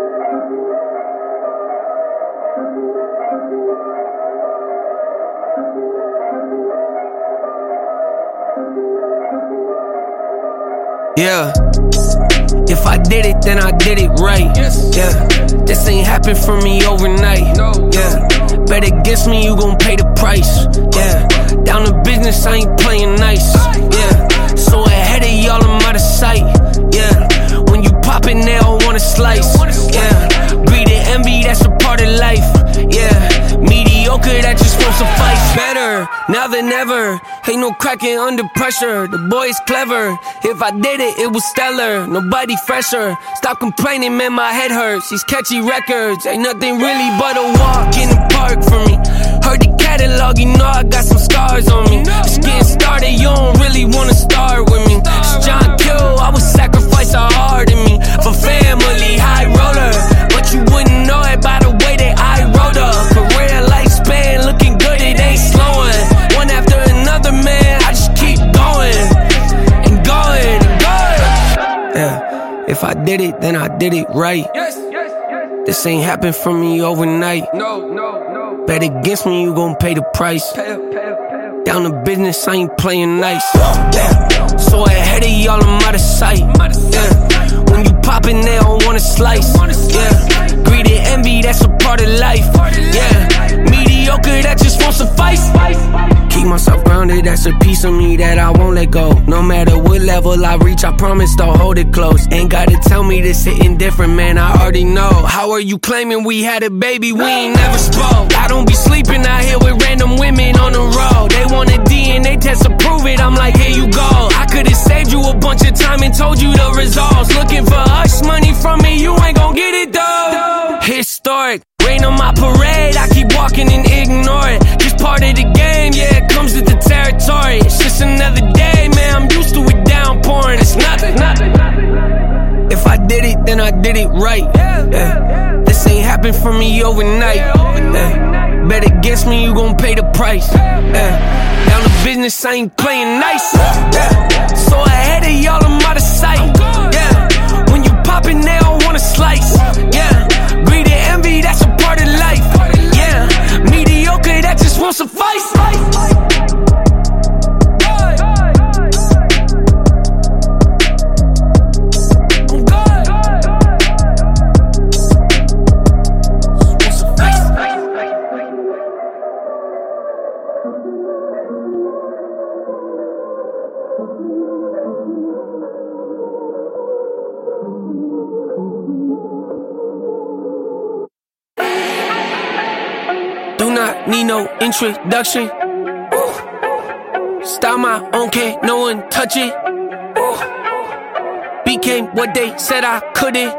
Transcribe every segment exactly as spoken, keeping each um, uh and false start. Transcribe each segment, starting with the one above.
Yeah. If I did it, then I did it right. Yeah. This ain't happen for me overnight. Yeah. Bet against me, you gon' pay the price. Yeah. Down to business, I ain't playing nice. Yeah. So ahead of y'all, I'm out of sight. Yeah. When you poppin', they all wanna slice. Yeah. Greed and envy, that's a part of life. Yeah. Mediocre, that just won't suffice. Better now than ever. Ain't no cracking under pressure. The boy's clever. If I did it, it was stellar. Nobody fresher. Stop complaining, man, my head hurts. These catchy records ain't nothing really but a walk in the park for me. Heard the catalog, you know I got some scars on me. Just getting started, you don't really wanna start with me. It's John Kill, I would sacrifice a heart in me for family, high roller. But you wouldn't know it by the way that I wrote up. Career lifespan, looking good, it ain't slowing. One after another, man, I just keep going and going and going. Yeah, if I did it, then I did it right. This ain't happen for me overnight. No, no, no. Bet against me, you gon' pay the price. Pay up, pay up, pay up. Down to business, I ain't playing nice. Yeah. So ahead of y'all, I'm out of sight. Yeah. When you poppin', they don't wanna slice. Yeah. Greed and envy, that's a part of life. Yeah. Mediocre, that just won't suffice. Keep myself grounded, that's a piece of me that I won't let go. No matter what level I reach, I promise to hold it close. Ain't gotta tell me this hitting different, man, I already know. How are you claiming we had a baby, we ain't never spoke? I don't be sleeping out here with random women on the road. They want a D N A test to prove it, I'm like, here you go. I could've saved you a bunch of time and told you the results. Looking for hush money from me, you ain't gon' get it though. Historic, rain on my parade, I keep walking and ignore it. Just part of the game, yeah, it comes with the territory. It's just another day, man, I'm used to it downpouring. It's nothing, nothing. If I did it, then I did it right. Yeah. This ain't happen for me overnight. Yeah. Bet against me, you gon' pay the price. Yeah. Down to business, I ain't playing nice. Yeah. So ahead of y'all, I'm out of sight. Yeah. When you poppin', they don't wanna slice. Yeah. Greed and envy, that's a part of life. Yeah. Mediocre, that just won't suffice. Need no introduction. Ooh. Style my own, can't no one touch it. Ooh. Became what they said I couldn't.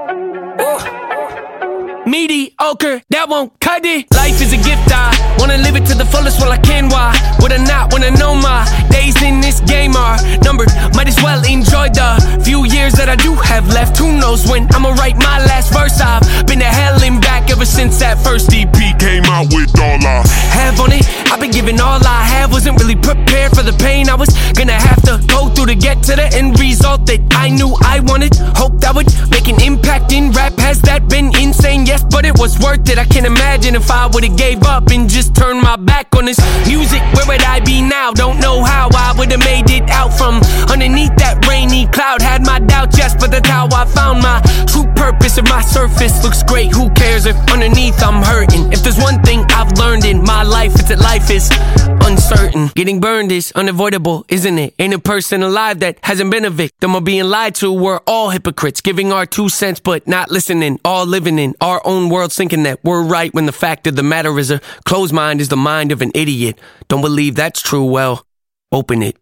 Ooh. Mediocre, that won't cut it. Life is a gift, I wanna live it to the fullest while I can. Why would I not wanna know my days in this game are numbered? Might as well enjoy the few years that I do have left. Who knows when I'ma write my last verse. I've been to hell and back ever since that first E P came out with all I have on it. I've been giving all I have, wasn't really prepared for the pain I was gonna have to go through to get to the end result that I knew I wanted. Hoped I would make an impact in rap. Has that been insane? Yes, but it was worth it. I can't imagine if I would've gave up and just turned my back on this music. Where would I be now? Don't know how I would've made it out from underneath that rainy cloud. Had my doubts, yes, but that's how I found my true purpose. If my surface looks great, who cares if underneath I'm hurting? If there's one thing I've learned in my life, it's that life is uncertain. Getting burned is unavoidable, isn't it? Ain't a person alive that hasn't been a victim of being lied to. We're all hypocrites, giving our two cents but not listening. All living in our own world, thinking that we're right when the fact of the matter is a closed mind is the mind of an idiot. Don't believe that's true? Well, open it.